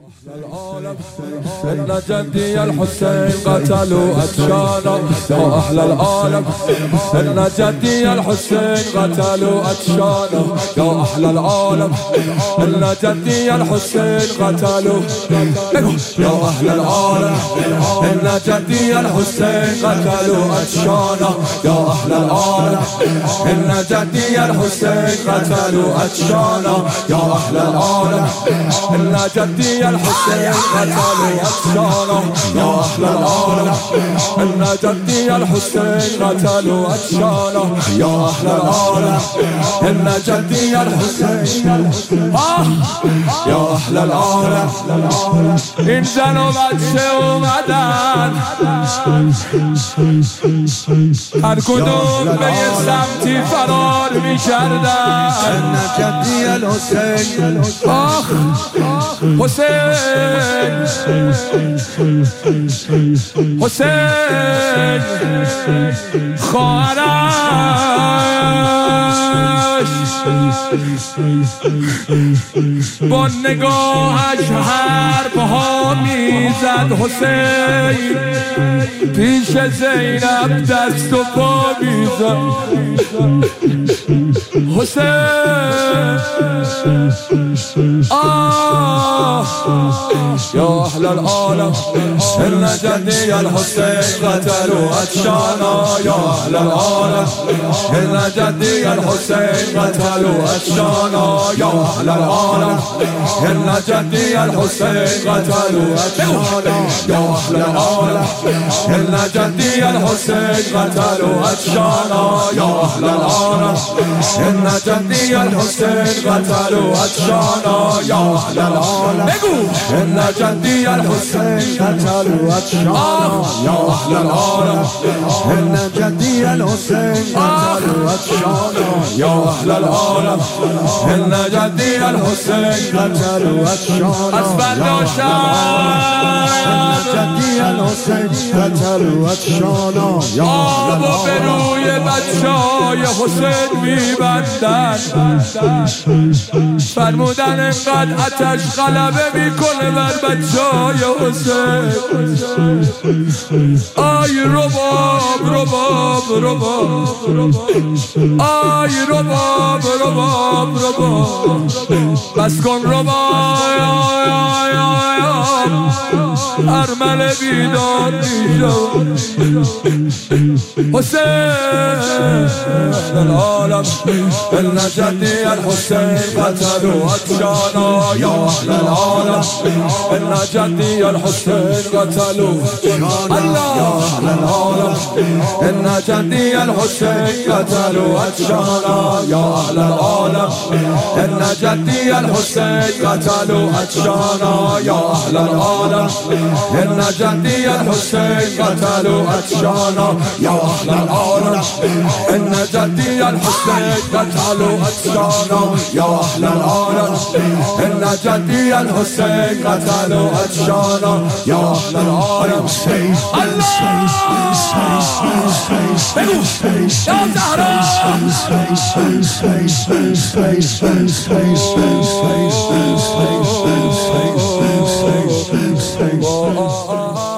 العالم إن جدي الحسين قتلوا أتشانا يا أهل العالم إن جدي الحسين قتلوا أتشانا يا أهل العالم إن جدي الحسين قتلوا يا أهل العالم إن جدي الحسين قتلوا أتشانا يا أهل العالم إن جدي الحسين قتلوا أتشانا يا أهل العالم إن جدي الحسين قتلوا أتشانا يا أهل العالم إن جدي الحسين قتلوا أتشانا يا أهل العالم إن جدي الحسين يا أهل العالم انزلوا بچه اومدن هر کدوم به یه سمتی فرار میکردن إن جدي الحسين حسین حسین خواهرش با نگاهش حرفها میزد حسین پیش زینب دست و پا میزد حسین يا أهل العالم إن جدي الحسين قتلوا أتشانا يا أهل العالم إن جدي الحسين قتلوا أتشانا يا أهل العالم إن جدي الحسين قتلوا أتشانا يا أهل العالم إن جدي الحسين قتلوا أتشانا يا أهل العالم إن جدي الحسين قتلوا أتشانا يا أهل العالم إن جدي الحسين قتلوا أتشانا يا أهل العالم إن جدي الحسين قتلوا أتشانا يا أهل العالم إن جدي الحسين قتلوا أتشانا إن جدي الحسين قتلوا أتشانا يا أهل العالم به روی بچه‌های حسین میبندن فرمودن اینقدر آتش غلبه میکنه بر بچه‌های حسین آی رباب رباب رباب آی رباب رباب رباب بس کن رباب ارمل بیدار میشو حسین العالم إن جدي الحسين قتلوا أتشانا يا أهل العالم إن جدي الحسين قتلوا الله يا أهل العالم إن جدي الحسين قتلوا أتشانا يا أهل العالم إن جدي الحسين قتلوا أتشانا يا أهل العالم إن جدي الحسين قتلوا أتشانا يا أهل العالم إن جدي الحسين قتلوا أتشانا يا أهل العالم إن جدي الحسين قتلوا أتشانا يا أهل العالم الله يا زهراء